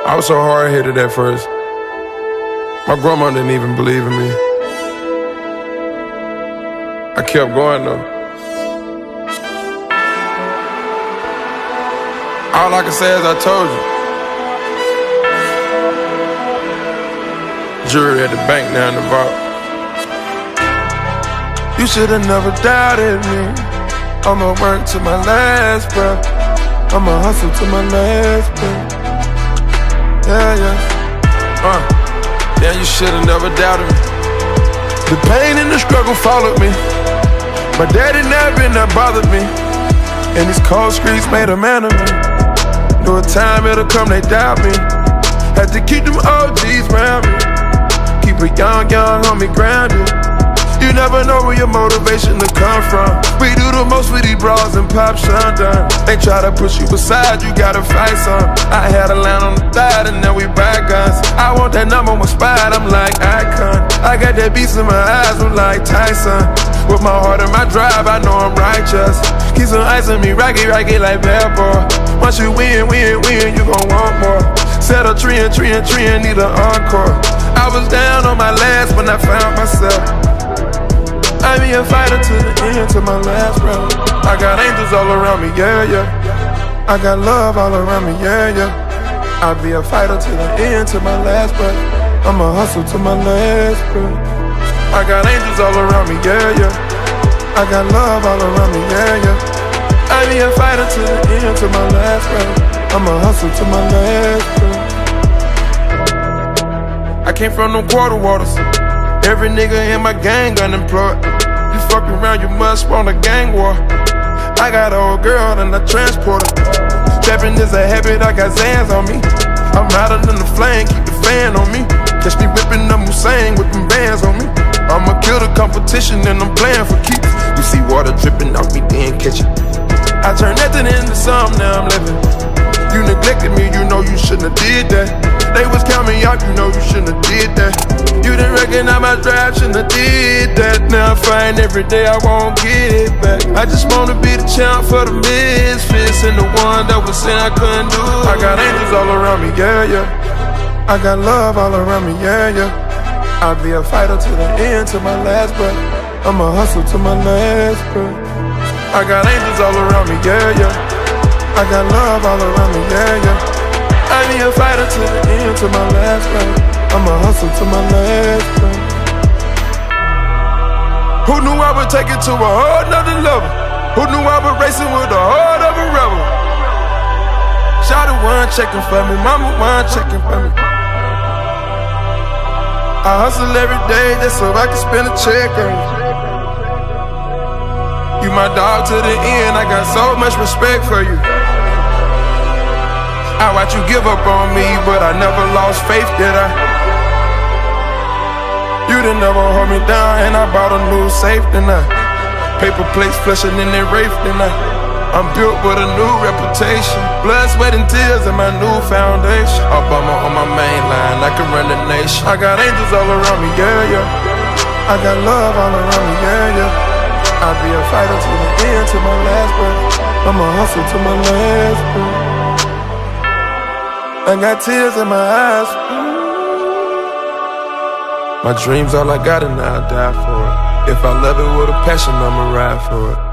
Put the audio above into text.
I was so hard-headed at first. My grandma didn't even believe in me. I kept going though. All I can say is I told you. Jury at the bank now in the vault. You should've never doubted me. I'ma work to my last breath. I'ma hustle to my last breath. Yeah, you should've never doubted me. The pain and the struggle followed me. My daddy never been that bothered me. And these cold streets made a man of me. Knew a time it'll come, they doubt me. Had to keep them OGs around me. Keep a young homie grounded. You never know where your motivation to come from. We do the most with these bras and pop shundun. They try to push you aside, you gotta fight some. I had a line on the thigh and now we buy guns. I want that number one spot, I'm like Icon. I got that beast in my eyes, I'm like Tyson. With my heart and my drive, I know I'm righteous. Keep some ice on me, rocky like bad boy. Once you win, you gon' want more. Set a tree and need an encore. I was down on my last when I found myself. I be a fighter to the end, to my last breath. I got angels all around me, yeah. I got love all around me, yeah. I be a fighter to the end, to my last breath. I'ma hustle to my last breath. I got angels all around me, yeah. I got love all around me, yeah. I be a fighter to the end, to my last breath. I'ma hustle to my last breath. I came from them quarter waters. Every nigga in my gang unemployed. You fuck around, you must want a gang war. I got an old girl and I transport her. Trapping is a habit, I got Zans on me. I'm hotter than the flame, keep the fan on me. Catch me whipping up Hussein with them bands on me. I'ma kill the competition and I'm playing for keeps. You see water dripping off me, then catch it. I turn nothing into something, now I'm living. You neglected me, you know you shouldn't have did that. They was counting me out, you know you shouldn't have did that. You didn't recognize my drive, shouldn't have did that. Now I find every day I won't get it back. I just wanna be the champ for the misfits and the one that was saying I couldn't do it. I got angels all around me, yeah. I got love all around me, yeah. I'll be a fighter to the end, to my last breath. I'ma hustle to my last breath. I got angels all around me, yeah. I got love all around me, yeah. I be a fighter to the end, to my last breath. I'ma hustle to my last breath. Who knew I would take it to a whole nother level? Who knew I would racing with the heart of a rebel? Shawty one checking for me, mama one checking for me. I hustle every day just so I can spend a check on you. You my dog to the end, I got so much respect for you. I watch you give up on me, but I never lost faith, did I? You didn't never hold me down, and I bought a new safe, then I paper plates flushing in their rafe, then I'm built with a new reputation. Blood, sweat, and tears in my new foundation. Obama on my main line, I can run the nation. I got angels all around me, yeah. I got love all around me, yeah. I'll be a fighter to the end, to my last breath. I'ma hustle to my last breath. I got tears in my eyes. My dreams all I got and I'll die for it. If I love it with a passion, I'ma ride for it.